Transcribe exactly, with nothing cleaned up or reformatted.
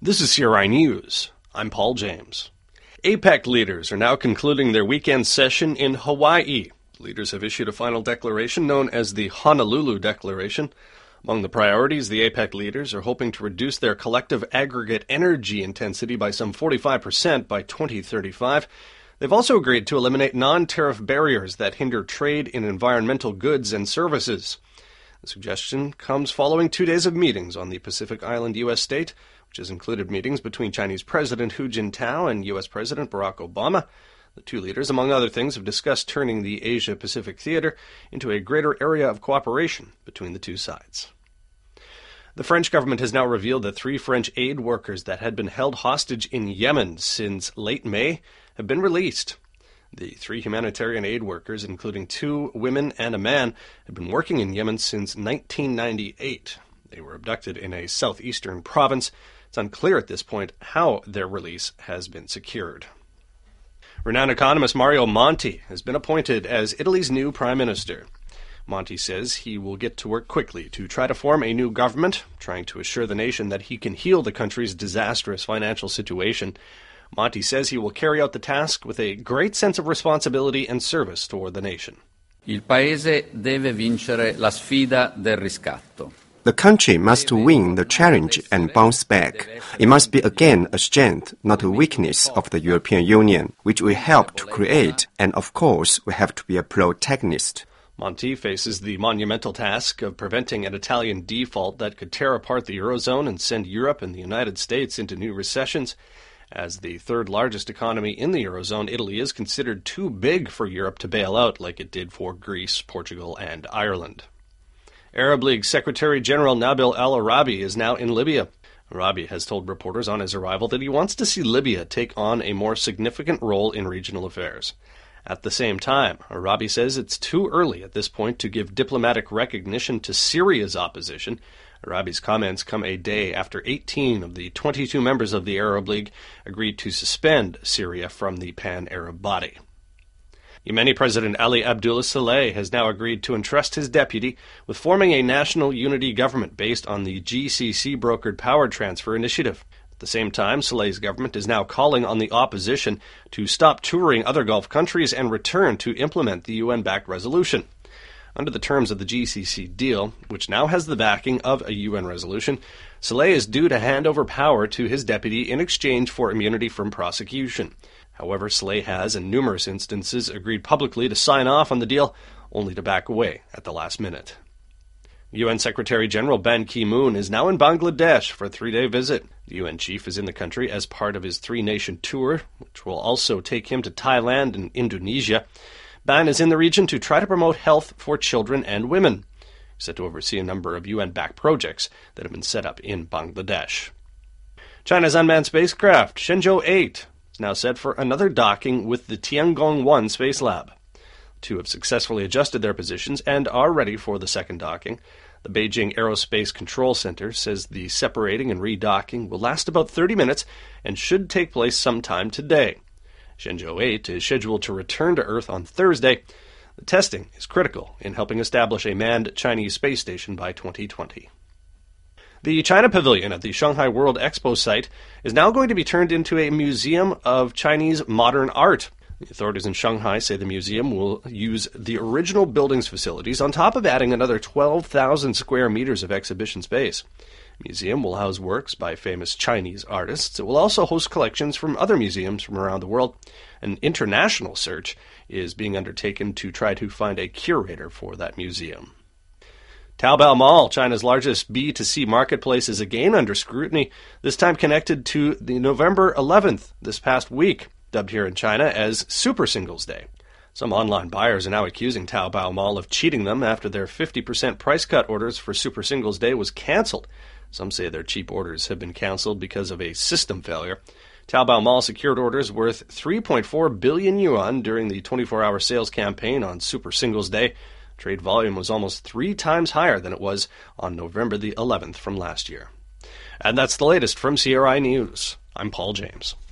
This is C R I News. I'm Paul James. APEC leaders are now concluding their weekend session in Hawaii. Leaders have issued a final declaration known as the Honolulu Declaration. Among the priorities, the APEC leaders are hoping to reduce their collective aggregate energy intensity by some forty-five percent by twenty thirty-five. They've also agreed to eliminate non-tariff barriers that hinder trade in environmental goods and services. The suggestion comes following two days of meetings on the Pacific Island U S state, which has included meetings between Chinese President Hu Jintao and U S President Barack Obama. The two leaders, among other things, have discussed turning the Asia-Pacific theater into a greater area of cooperation between the two sides. The French government has now revealed that three French aid workers that had been held hostage in Yemen since late May have been released. The three humanitarian aid workers, including two women and a man, had been working in Yemen since nineteen ninety-eight. They were abducted in a southeastern province. It's unclear at this point how their release has been secured. Renowned economist Mario Monti has been appointed as Italy's new prime minister. Monti says he will get to work quickly to try to form a new government, trying to assure the nation that he can heal the country's disastrous financial situation. Monti says he will carry out the task with a great sense of responsibility and service toward the nation. Il paese deve vincere la sfida del riscatto. The country must win the challenge and bounce back. It must be again a strength, not a weakness of the European Union, which we help to create, and of course we have to be a protagonist. Monti faces the monumental task of preventing an Italian default that could tear apart the Eurozone and send Europe and the United States into new recessions. As the third largest economy in the Eurozone, Italy is considered too big for Europe to bail out like it did for Greece, Portugal, and Ireland. Arab League Secretary-General Nabil al-Arabi is now in Libya. Arabi has told reporters on his arrival that he wants to see Libya take on a more significant role in regional affairs. At the same time, Arabi says it's too early at this point to give diplomatic recognition to Syria's opposition. Arabi's comments come a day after eighteen of the twenty-two members of the Arab League agreed to suspend Syria from the pan-Arab body. Yemeni President Ali Abdullah Saleh has now agreed to entrust his deputy with forming a national unity government based on the G C C-brokered power transfer initiative. At the same time, Saleh's government is now calling on the opposition to stop touring other Gulf countries and return to implement the U N-backed resolution. Under the terms of the G C C deal, which now has the backing of a U N resolution, Saleh is due to hand over power to his deputy in exchange for immunity from prosecution. However, Saleh has, in numerous instances, agreed publicly to sign off on the deal, only to back away at the last minute. U N Secretary-General Ban Ki-moon is now in Bangladesh for a three-day visit. The U N chief is in the country as part of his three-nation tour, which will also take him to Thailand and Indonesia. Ban is in the region to try to promote health for children and women. He's set to oversee a number of U N-backed projects that have been set up in Bangladesh. China's unmanned spacecraft, Shenzhou eight, is now set for another docking with the Tiangong one Space Lab. Two have successfully adjusted their positions and are ready for the second docking. The Beijing Aerospace Control Center says the separating and redocking will last about thirty minutes and should take place sometime today. Shenzhou eight is scheduled to return to Earth on Thursday. The testing is critical in helping establish a manned Chinese space station by twenty twenty. The China Pavilion at the Shanghai World Expo site is now going to be turned into a museum of Chinese modern art. The authorities in Shanghai say the museum will use the original building's facilities on top of adding another twelve thousand square meters of exhibition space. The museum will house works by famous Chinese artists. It will also host collections from other museums from around the world. An international search is being undertaken to try to find a curator for that museum. Taobao Mall, China's largest B two C marketplace, is again under scrutiny, this time connected to the November eleventh, this past week, dubbed here in China as Super Singles Day. Some online buyers are now accusing Taobao Mall of cheating them after their fifty percent price cut orders for Super Singles Day was canceled. Some say their cheap orders have been canceled because of a system failure. Taobao Mall secured orders worth three point four billion yuan during the twenty-four hour sales campaign on Super Singles Day. Trade volume was almost three times higher than it was on November the eleventh from last year. And that's the latest from C R I News. I'm Paul James.